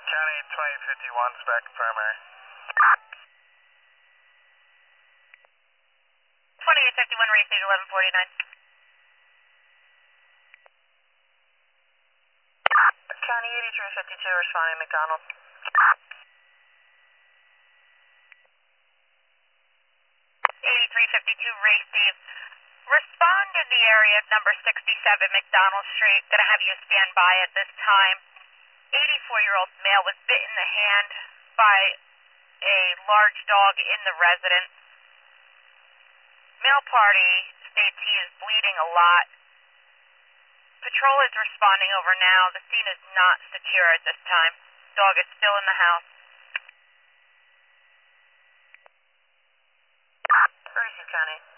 County 2051 spec primary. 2851, race date 1149. County 8352 responding McDonald. 8352, race Steve. Respond in the area of number 67 McDonald Street. Gonna have you stand by at this time. 84-year-old male was bit in the hand by a large dog in the residence. Male party states he is bleeding a lot. Patrol is responding over now. The scene is not secure at this time. Dog is still in the house. Receive County.